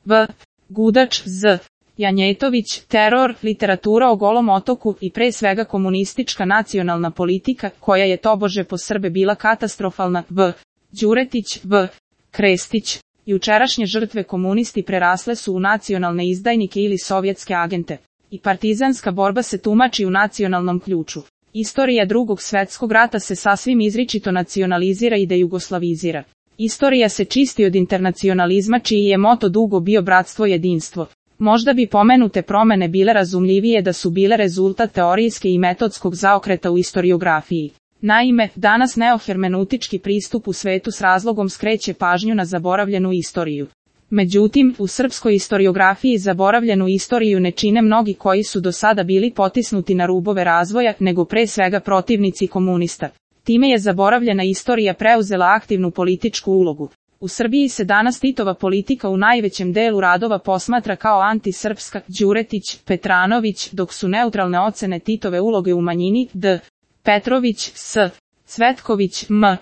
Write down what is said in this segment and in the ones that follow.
V. Gudač, Z. Janjetović, teror, literatura o Golom otoku i pre svega komunistička nacionalna politika, koja je tobože po Srbe bila katastrofalna. V. Đuretić, V. Krestić, jučerašnje žrtve komunisti prerasle su u nacionalne izdajnike ili sovjetske agente. I partizanska borba se tumači u nacionalnom ključu. Istorija Drugog svjetskog rata se sasvim izričito nacionalizira i dejugoslavizira. Istorija se čisti od internacionalizma čiji je moto dugo bio bratstvo jedinstvo. Možda bi pomenute promene bile razumljivije da su bile rezultat teorijske i metodskog zaokreta u istoriografiji. Naime, danas neohermeneutički pristup u svetu s razlogom skreće pažnju na zaboravljenu istoriju. Međutim, u srpskoj istoriografiji zaboravljenu istoriju ne čine mnogi koji su do sada bili potisnuti na rubove razvoja, nego pre svega protivnici komunista. Time je zaboravljena istorija preuzela aktivnu političku ulogu. U Srbiji se danas Titova politika u najvećem delu radova posmatra kao antisrpska, Đuretić, Petranović, dok su neutralne ocene Titove uloge u manjini, D. Petrović, S. Cvetković, M.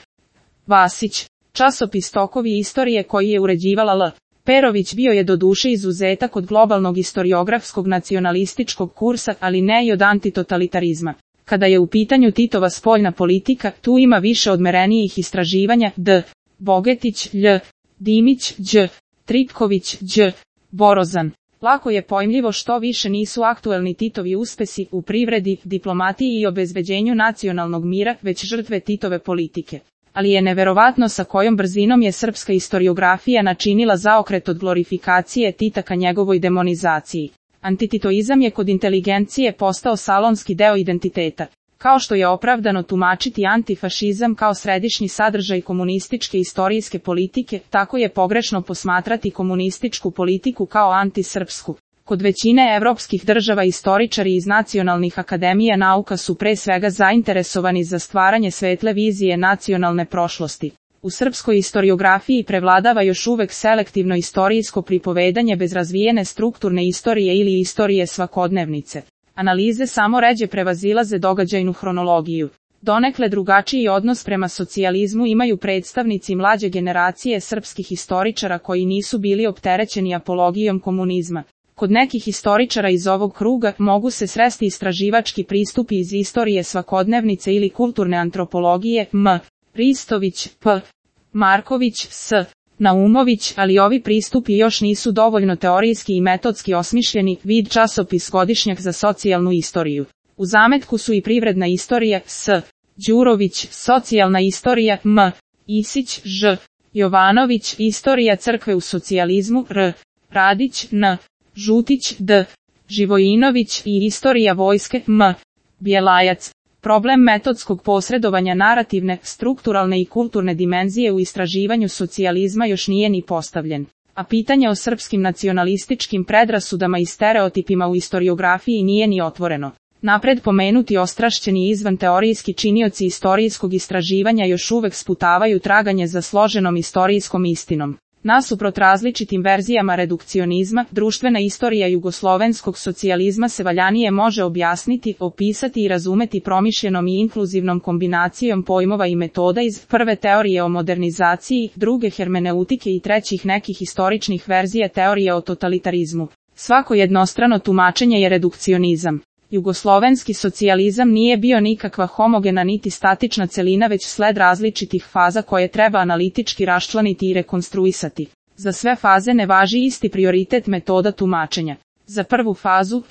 Vasić. Časopis Tokovi istorije koji je uređivala L. Perović bio je doduše izuzetak od globalnog historiografskog nacionalističkog kursa, ali ne i od antitotalitarizma. Kada je u pitanju Titova spoljna politika, tu ima više odmerenijih istraživanja, D. Bogetić, Lj. Dimić, Đ. Tripković, Đ. Borozan. Lako je pojmljivo što više nisu aktuelni Titovi uspesi u privredi, diplomatiji i obezbeđenju nacionalnog mira, već žrtve Titove politike. Ali je neverovatno sa kojom brzinom je srpska historiografija načinila zaokret od glorifikacije Tita ka njegovoj demonizaciji. Antititoizam je kod inteligencije postao salonski deo identiteta. Kao što je opravdano tumačiti antifašizam kao središnji sadržaj komunističke istorijske politike, tako je pogrešno posmatrati komunističku politiku kao antisrpsku. Kod većine evropskih država istoričari iz nacionalnih akademija nauka su pre svega zainteresovani za stvaranje svetle vizije nacionalne prošlosti. U srpskoj historiografiji prevladava još uvek selektivno istorijsko pripovedanje bez razvijene strukturne istorije ili istorije svakodnevnice. Analize samo ređe prevazilaze događajnu hronologiju. Donekle drugačiji odnos prema socijalizmu imaju predstavnici mlađe generacije srpskih historičara koji nisu bili opterećeni apologijom komunizma. Kod nekih historičara iz ovog kruga mogu se sresti istraživački pristupi iz istorije svakodnevnice ili kulturne antropologije, M. Ristović, P. Marković, S. Naumović, ali ovi pristupi još nisu dovoljno teorijski i metodski osmišljeni, vid časopis Godišnjak za socijalnu istoriju. U zametku su i privredna istorija, S. Đurović, socijalna istorija, M. Isić, Ž. Jovanović, istorija crkve u socijalizmu, R. Radić, N. Žutić, D. Živojinović i istorija vojske, M. Bjelajac. Problem metodskog posredovanja narativne, strukturalne i kulturne dimenzije u istraživanju socijalizma još nije ni postavljen. A pitanje o srpskim nacionalističkim predrasudama i stereotipima u historiografiji nije ni otvoreno. Napred pomenuti ostrašćeni izvan teorijski činioci istorijskog istraživanja još uvek sputavaju traganje za složenom istorijskom istinom. Nasuprot različitim verzijama redukcionizma, društvena istorija jugoslovenskog socijalizma se valjanije može objasniti, opisati i razumeti promišljenom i inkluzivnom kombinacijom pojmova i metoda iz prve teorije o modernizaciji, druge hermeneutike i trećih nekih istoričnih verzija teorije o totalitarizmu. Svako jednostrano tumačenje je redukcionizam. Jugoslovenski socijalizam nije bio nikakva homogena niti statična celina već sled različitih faza koje treba analitički raščlaniti i rekonstruisati. Za sve faze ne važi isti prioritet metoda tumačenja. Za prvu fazu,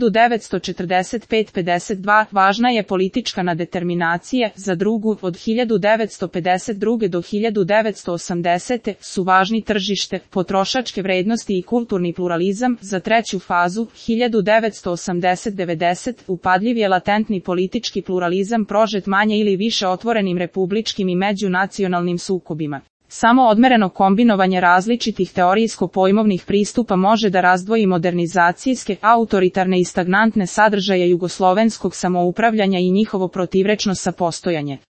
1945-52, važna je politička nadeterminacija, za drugu, od 1952. do 1980. su važni tržište, potrošačke vrednosti i kulturni pluralizam, za treću fazu, 1980-90, upadljiv je latentni politički pluralizam prožet manje ili više otvorenim republičkim i međunacionalnim sukobima. Samo odmereno kombinovanje različitih teorijsko-pojmovnih pristupa može da razdvoji modernizacijske, autoritarne i stagnantne sadržaje jugoslovenskog samoupravljanja i njihovo protivrečno sapostojanje.